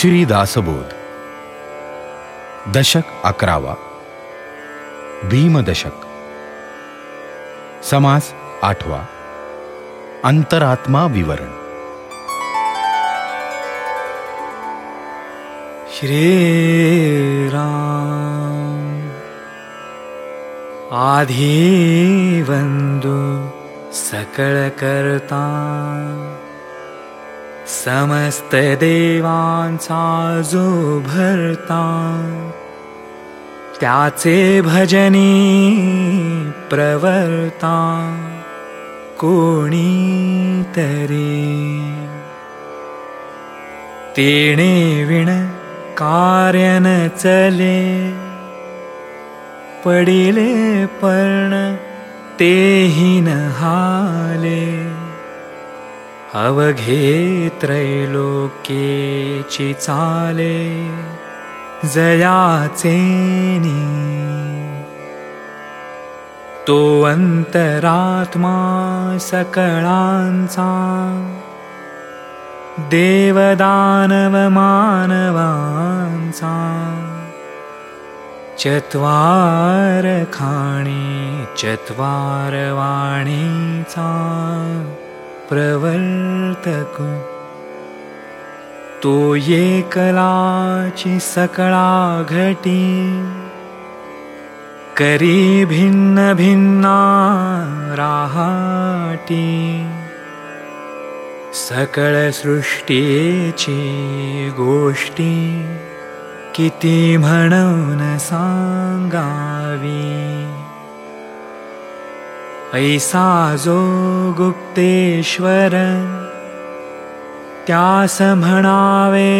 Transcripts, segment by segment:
श्री दासबोध दशक 11वा भीमदशक समास 8वा अंतरात्मा विवरण। श्री राम आधी वंदु सकळ करता, समस्त देवांचा जो भरता, त्याचे भजनी प्रवर्ता कोणी तरी। तेणे विण कार्य न चले, पडिले पर्ण तेही न हाले। अवघे त्रैलोक्येची चाले, जयाचे नी। तो अंतरात्मा सकळांचा, देवदानव मानवांचा। चत्वार खाणी चत्वार वाणीचा प्रवर्तक, तो एकलाची सकळा घटी। करी भिन्न भिन्ना राहाटी, सकळ सृष्टीची गोष्टी किती म्हणून सांगावी। ऐसा जो गुप्तेश्वर, त्यास म्हणावे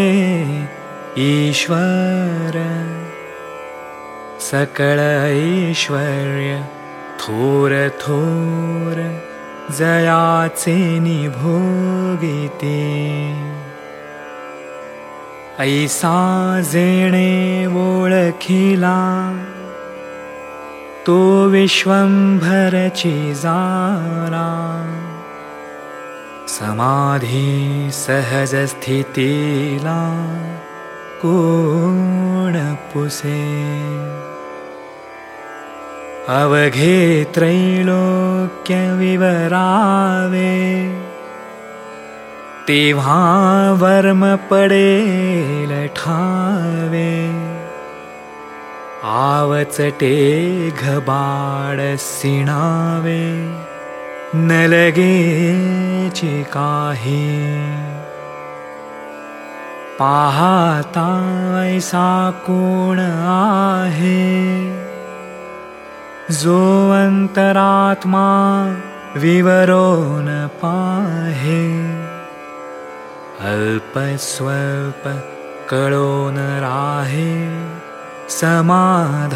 ईश्वर। सकळ ऐश्वर्य थोर थोर, जयाचे निभोगिते। ऐसा जेणे ओळखिला, तो विश्वंभरची जाला। समाधी सहज स्थितीला, कोण पुसे। अवघे त्रैलोक्य विवरावे, तेव्हा वर्म पडेल ठावे। आवचटे घबाड सिणावे, न लगेची काही। पाहता ऐसा कोण आहे, जो अंतरात्मा विवरून पाहे। अल्प स्वल्प कळोन राहे, समाधाने।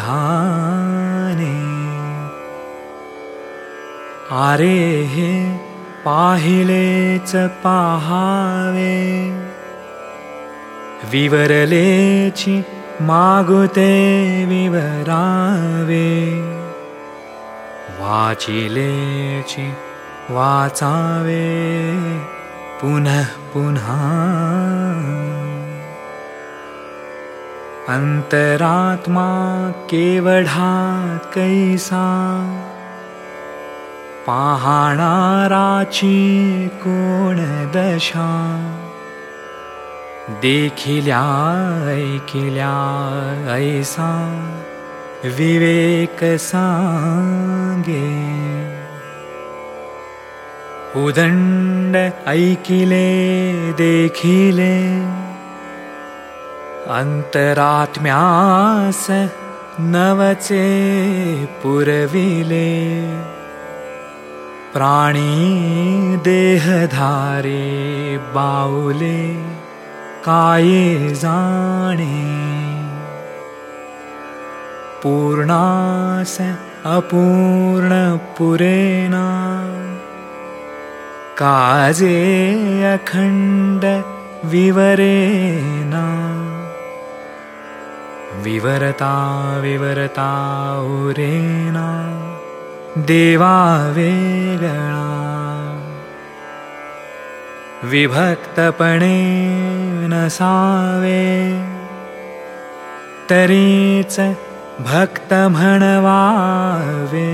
आरे हे पाहिलेच पाहावे, विवरलेची मागुते विवरावे। वाचिलेची वाचावे पुनः पुन्हा। अंतरात्मा केवढा कैसा, पाहणाराची कोण दशा। देखिल्या ऐकिल्या ऐसा, विवेक सांगे। उदंड ऐकिले देखिले, अंतरात्म्यास नवचे पुरविले। प्राणी देहधारे बाऊले, काये जाणे। पूर्णास अपूर्ण पुरेना, काजे अखंड विवरेना। विवरता विवरता उरेना, देवा वेगळा। विभक्तपणे नसावे, तरीच भक्त म्हणवावे,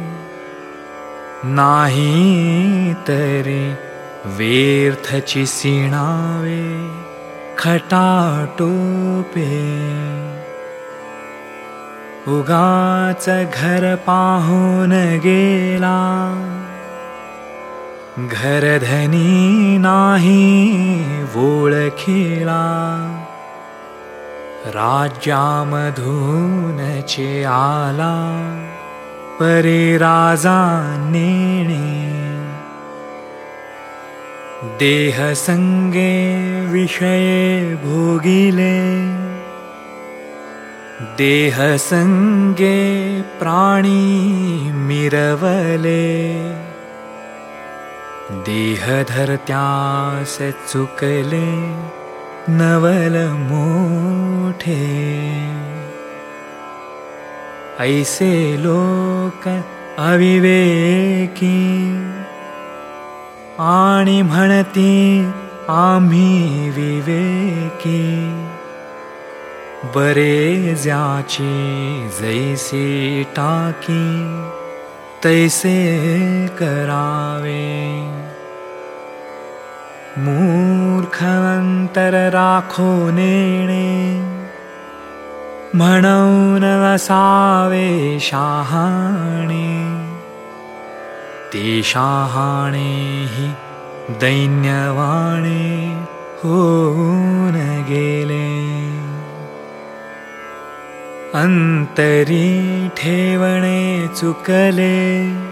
नाही तरी व्यर्थची सिणावे खटाटोपे. उगाच घर पाहून गेला, घरधनी नाही ओळखिला, राज्यामधूनचे आला परी राजा नेणे. देह संगे विषये भोगिले, देह संगे प्राणी मिरवले, देह धरत्यास चुकले नवल मोठे. ऐसे लोक अविवेकी, आणि म्हणती आम्ही विवेकी. बरे ज्याची जैसी टाकी, तैसे करावे. मूर्ख अंतर राखो नेणे, म्हणून असावे शहाणे. ते शहाणेही दैन्यवाणे होऊन गेले. अंतरी ठेवणे चुकले,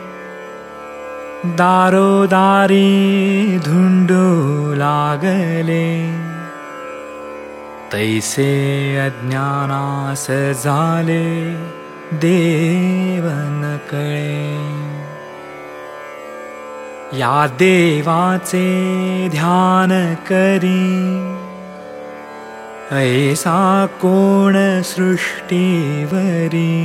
दारोदारी धुंडू लागले. तैसे अज्ञानास झाले देव न कळे. या देवाचे ध्यान करी, ऐसा कोण सृष्टीवरी.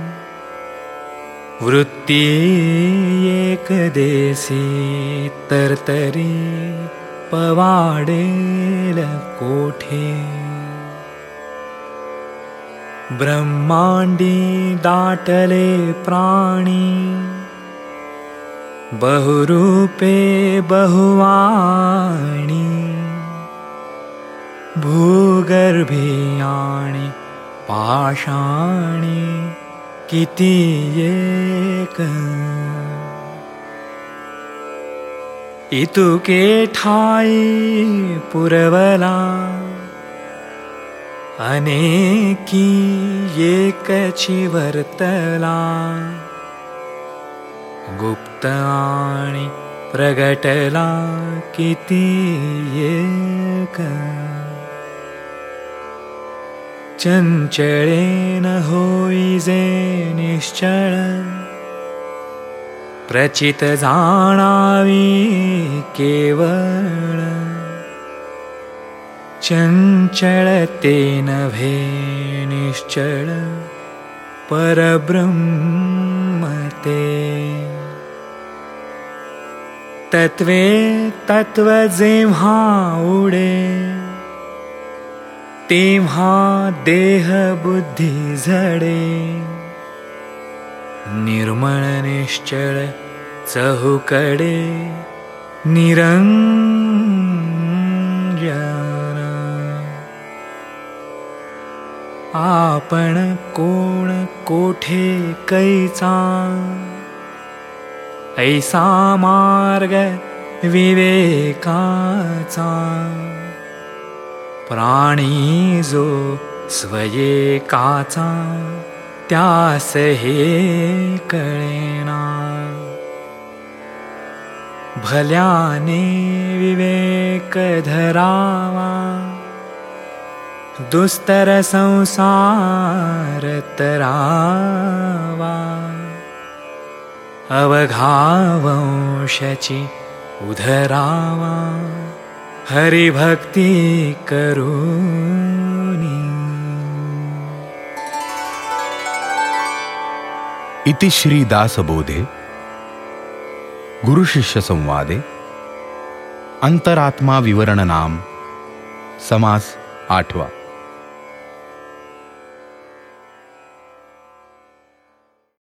वृत्ती एक देसी तरतरी, पवाडेल कोठे. ब्रह्मांडी दाटले प्राणी, बहुरूपे बहुवाणी. भूगर्भी आणि पाषाणी किती एक. इतुके ठाई पुरवला, अनेकी एकची वर्तला. गुप्त आणि प्रगटला किती एक. चंचळे न होईजे निश्चळ, प्रचित जाणावी केवळ. चंचळते नव्हे निश्चळ, परब्रह्म ते. तत्वे तत्व जेव्हा उडे, तेव्हा देह बुद्धी झडे. निर्मळ निश्चळ चहुकडे निरंजन. आपण कोण कोठे कैचा, ऐसा मार्ग विवेकाचा. प्राणी जो स्वयेकाचा, त्यास हे कळेना. भल्याने विवेक धरावा, दुस्तर संसार तरावा. अवघावंशची उधरावा, हरिभक्ती करूनी. इति श्री दासबोधे गुरुशिष्य संवादे अंतरात्मा विवरण नाम. समास आठवा.